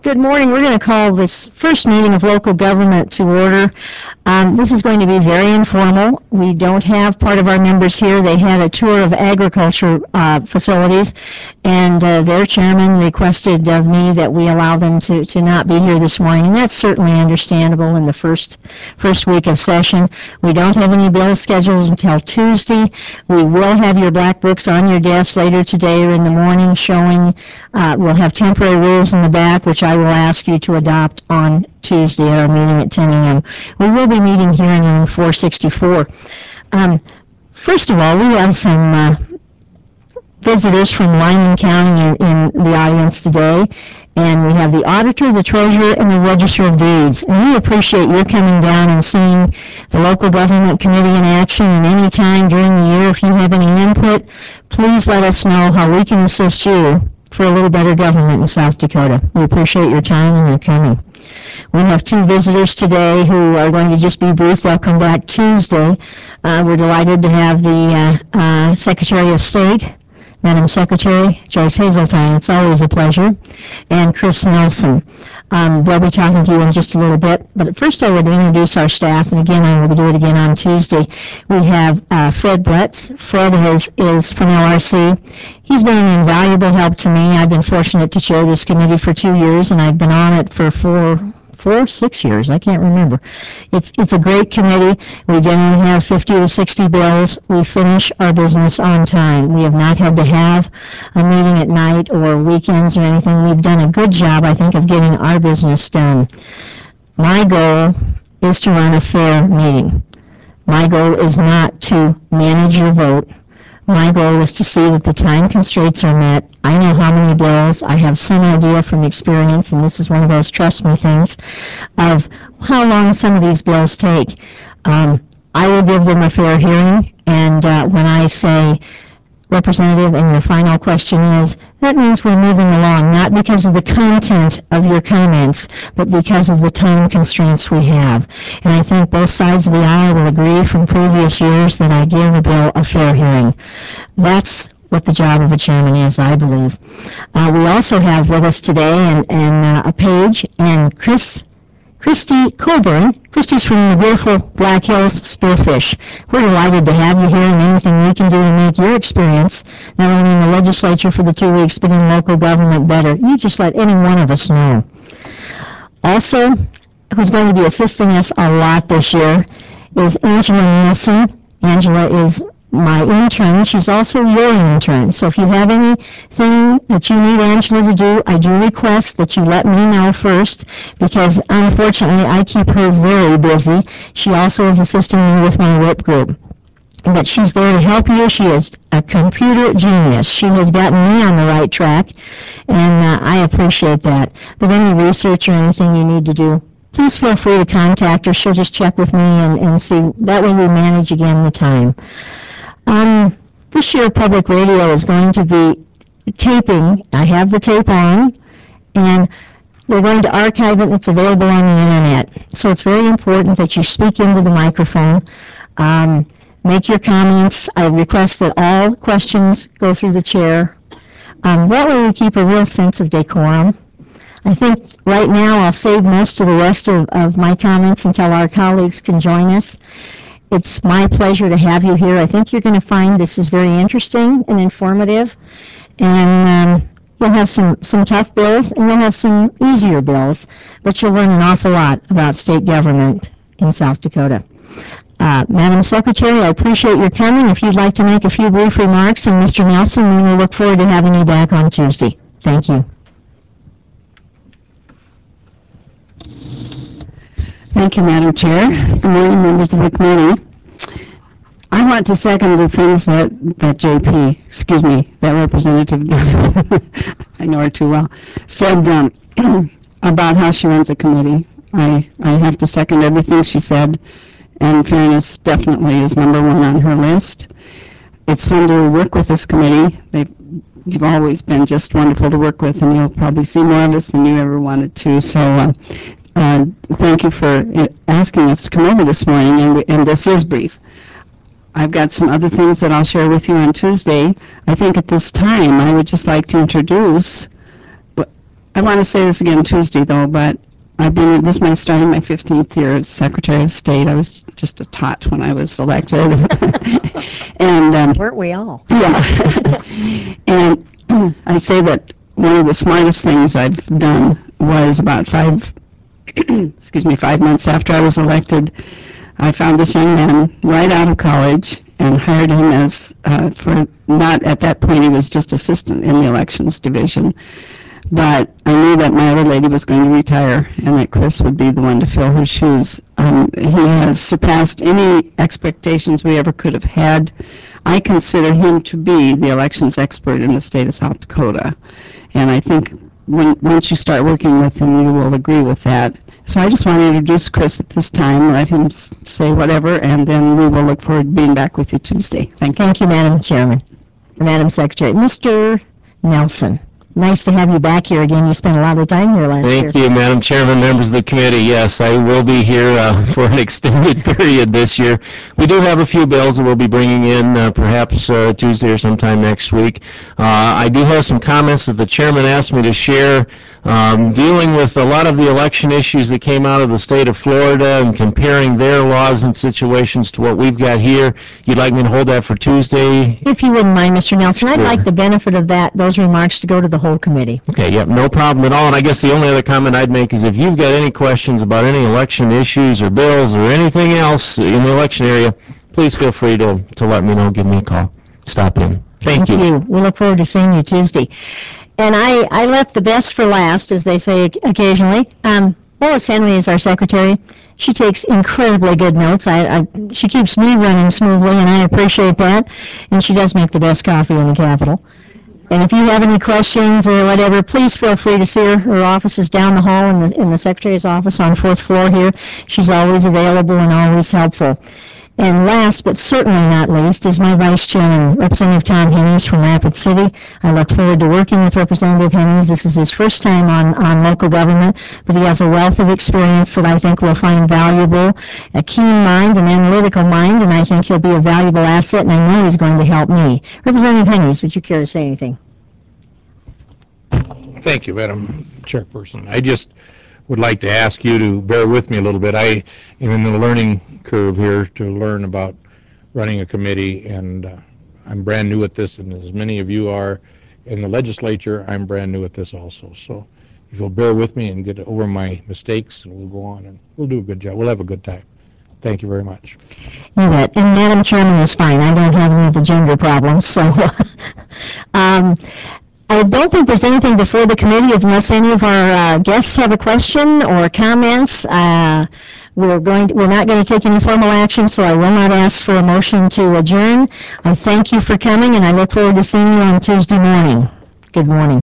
Good morning. We're going to call this first meeting of local government to order. This is going to be very informal. We don't have part of our members here. They had a tour of agriculture facilities, and their chairman requested of me that we allow them to not be here this morning, and that's certainly understandable in the first week of session. We don't have any bills scheduled until Tuesday. We will have your black books on your desk later today or in the morning showing, we'll have temporary rules in the back, which I will ask you to adopt on Tuesday at our meeting at 10 a.m. We will be meeting here in room 464. First of all, we have some visitors from Lyman County in the audience today, and we have the auditor, the treasurer, and the register of deeds. And we appreciate your coming down and seeing the local government committee in action, and any time during the year, if you have any input, please let us know how we can assist you for a little better government in South Dakota. We appreciate your time and your coming. We have two visitors today who are going to just be brief. They'll come back Tuesday. We're delighted to have the Secretary of State, Madam Secretary Joyce Hazeltine. It's always a pleasure. And Chris Nelson. They'll be talking to you in just a little bit. But first I would introduce our staff, and again I will do it again on Tuesday. We have Fred Bretz. Fred is from LRC. He's been an invaluable help to me. I've been fortunate to chair this committee for 2 years, and I've been on it for 6 years. I can't remember. It's a great committee. We generally have 50 to 60 bills. We finish our business on time. We have not had to have a meeting at night or weekends or anything. We've done a good job, I think, of getting our business done. My goal is to run a fair meeting. My goal is not to manage your vote. My goal is to see that the time constraints are met. I know how many bills. I have some idea from experience, and this is one of those trust me things, of how long some of these bills take. I will give them a fair hearing, and when I say, Representative, and your final question is, that means we're moving along, not because of the content of your comments, but because of the time constraints we have. And I think both sides of the aisle will agree from previous years that I give a bill a fair hearing. That's what the job of a chairman is, I believe. We also have with us today and a Paige and Christy Coburn. Christy's from the beautiful Black Hills Spearfish. We're delighted to have you here, and anything we can do to make your experience, not only in the legislature for the 2 weeks, but in local government better, you just let any one of us know. Also, who's going to be assisting us a lot this year is Angela Nielsen. Angela is my intern. She's also your intern. So if you have anything that you need Angela to do, I do request that you let me know first, because unfortunately I keep her very busy. She also is assisting me with my WHIP group. But she's there to help you. She is a computer genius. She has gotten me on the right track, and I appreciate that. But any research or anything you need to do, please feel free to contact her. She'll just check with me and see. That way we manage again the time. This year public radio is going to be taping. I have the tape on, and they're going to archive it, and it's available on the internet. So it's very important that you speak into the microphone, make your comments. I request that all questions go through the chair. That way we keep a real sense of decorum. I think right now I'll save most of the rest of my comments until our colleagues can join us. It's my pleasure to have you here. I think you're going to find this is very interesting and informative, and you'll have some tough bills, and you'll have some easier bills, but you'll learn an awful lot about state government in South Dakota. Madam Secretary, I appreciate your coming. If you'd like to make a few brief remarks, and Mr. Nelson, then we look forward to having you back on Tuesday. Thank you. Thank you, Madam Chair. Good morning, members of the committee. I want to second the things that Representative, I know her too well, said about how she runs a committee. I have to second everything she said, and fairness definitely is number one on her list. It's fun to work with this committee. You've always been just wonderful to work with, and you'll probably see more of us than you ever wanted to. So thank you for asking us to come over this morning, and this is brief. I've got some other things that I'll share with you on Tuesday. I think at this time I would just like to introduce I want to say this again Tuesday, though, but this is starting my 15th year as Secretary of State. I was just a tot when I was elected. And Weren't we all? Yeah. And I say that one of the smartest things I've done was about 5 months after I was elected, I found this young man right out of college and hired him as, not at that point, he was just assistant in the elections division. But I knew that my other lady was going to retire and that Chris would be the one to fill her shoes. He has surpassed any expectations we ever could have had. I consider him to be the elections expert in the state of South Dakota. And I think once you start working with him, you will agree with that. So I just want to introduce Chris at this time, let him say whatever, and then we will look forward to being back with you Tuesday. Thank you. Thank you, Madam Chairman, Madam Secretary. Mr. Nelson, nice to have you back here again. You spent a lot of time here last year. Thank you, Madam Chairman, members of the committee. Yes, I will be here for an extended period this year. We do have a few bills that we'll be bringing in perhaps Tuesday or sometime next week. I do have some comments that the chairman asked me to share dealing with a lot of the election issues that came out of the state of Florida and comparing their laws and situations to what we've got here. You'd like me to hold that for Tuesday? If you wouldn't mind, Mr. Nelson, I'd Sure. like the benefit of those remarks to go to the whole committee. Okay, yep, no problem at all. And I guess the only other comment I'd make is if you've got any questions about any election issues or bills or anything else in the election area, please feel free to let me know. Give me a call. Stop in. Thank you. We look forward to seeing you Tuesday. And I left the best for last, as they say occasionally. Lois Henry is our secretary. She takes incredibly good notes. She keeps me running smoothly, and I appreciate that. And she does make the best coffee in the Capitol. And if you have any questions or whatever, please feel free to see her. Her office is down the hall in the secretary's office on 4th floor here. She's always available and always helpful. And last, but certainly not least, is my Vice Chairman, Representative Tom Hennies from Rapid City. I look forward to working with Representative Hennies. This is his first time on local government, but he has a wealth of experience that I think we'll find valuable, a keen mind, an analytical mind, and I think he'll be a valuable asset, and I know he's going to help me. Representative Hennies, would you care to say anything? Thank you, Madam Chairperson. I just would like to ask you to bear with me a little bit. I am in the learning curve here to learn about running a committee, and I'm brand new at this, and as many of you are in the legislature, I'm brand new at this also. So if you'll bear with me and get over my mistakes, and we'll go on, and we'll do a good job. We'll have a good time. Thank you very much. You bet. And Madam Chairman is fine. I don't have any of the gender problems, so... I don't think there's anything before the committee unless any of our guests have a question or comments. We're not going to take any formal action, so I will not ask for a motion to adjourn. I thank you for coming, and I look forward to seeing you on Tuesday morning. Good morning.